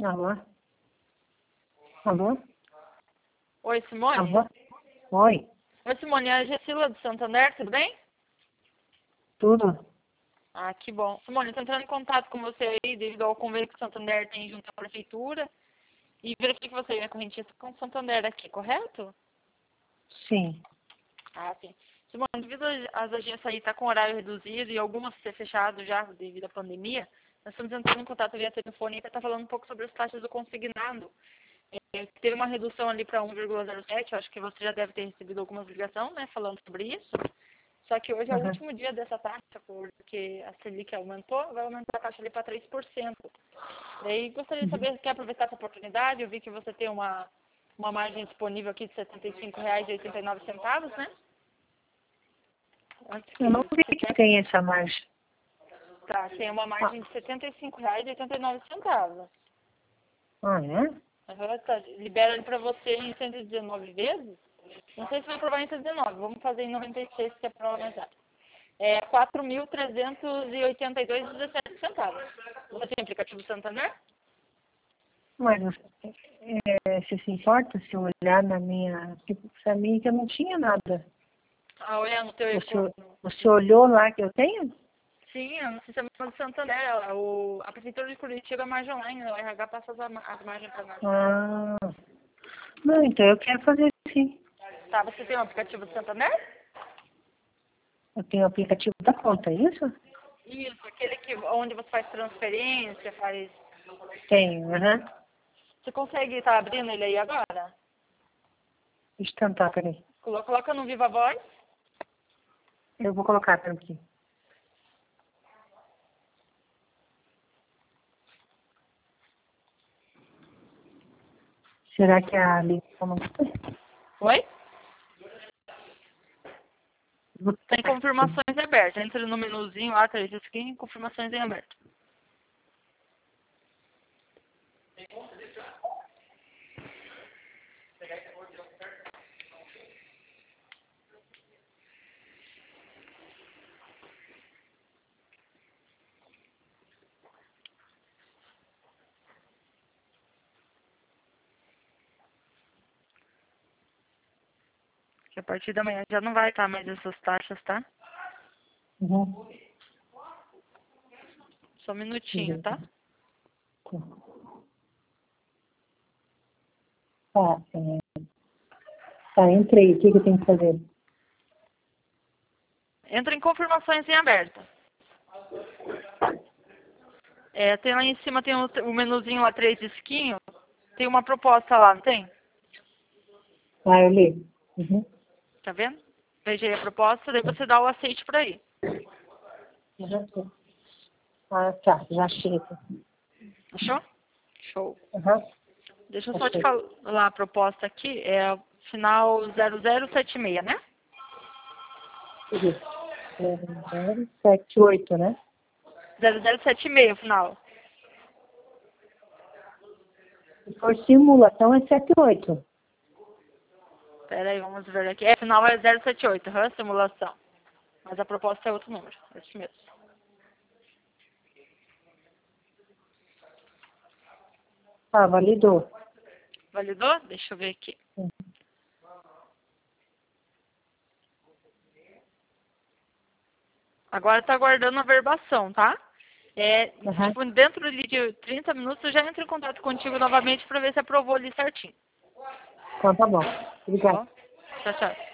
Alô? Alô? Oi, Simone? Alô? Oi, Oi, Simone, é a Gessila do Santander, tudo bem? tudo? Ah, que bom. Simone, estou entrando em contato com você aí devido ao convênio que o Santander tem junto à Prefeitura e verifiquei que você é correntista com o Santander aqui, correto? Sim. Ah, sim. Simone, devido às agências aí estar com horário reduzido e algumas ser fechado já devido à pandemia, nós estamos entrando em contato via telefone para estar falando um pouco sobre as taxas do consignado. Teve uma redução ali para 1,07, eu acho que você já deve ter recebido algumas ligações, né, falando sobre isso. Só que hoje é o Uhum. último dia dessa taxa, porque a Selic aumentou, vai aumentar a taxa ali para 3%. Daí gostaria de saber, quer aproveitar essa oportunidade? Eu vi que você tem uma margem disponível aqui de R$ 75,89, né? Antes Eu que não vi você que quer, tem essa margem. tá, tem uma Ah, margem de R$ 75,89. é? Aham, tá, libera ele para você em 119 vezes. Não sei se vai aprovar em 119, vamos fazer em 96, que é a prova mais rápida. É 4.382,17 centavos. Você tem aplicativo Santander? Mas você se importa se eu olhar na minha... Pra mim que eu não tinha nada. Ah, olha no teu Você olhou lá que eu tenho? sim, é no sistema do Santander. A Prefeitura de Curitiba é margem online, né? O RH passa as margens para nós. Ah, não, então eu quero fazer sim. Tá, você tem um aplicativo do Santander? Eu tenho o aplicativo da conta, é isso? Isso, aquele onde você faz transferência, faz... Tenho, aham. Você consegue estar abrindo ele aí agora? Deixa eu tentar, peraí. Coloca no Viva Voz. Eu vou colocar aqui. Será que a ligação não foi? Oi? Vou- Tem confirmações abertas. Entra no menuzinho lá, 3 skin, confirmações em aberto. Que a partir da manhã já não vai estar mais essas taxas, tá? Uhum. Só um minutinho, tá? Tá, tá, entrei. O que que eu tenho que fazer? Entra em confirmações em aberto. Tem lá em cima, tem o menuzinho lá, 3 esquinho. Tem uma proposta lá, não tem? Ah, eu li. Uhum. Tá vendo? Veja aí a proposta, daí você dá o aceite por aí. Uhum. Ah, tá, já achei aqui. Achou? Show. Uhum. Deixa eu só te Achei. falar a proposta aqui. É o final 0076, né? 0078, né? 0076 o final. Se for simulação, é 78. Pera aí, vamos ver aqui. O final é 078, simulação. Mas a proposta é outro número. Esse mesmo. Ah, validou. Validou? Deixa eu ver aqui. Agora tá aguardando a verbação, tá? Uhum. Tipo, dentro de 30 minutos eu já entro em contato contigo novamente para ver se aprovou ali certinho. Então tá bom. Tá Obrigada. bom? Tchau, tchau.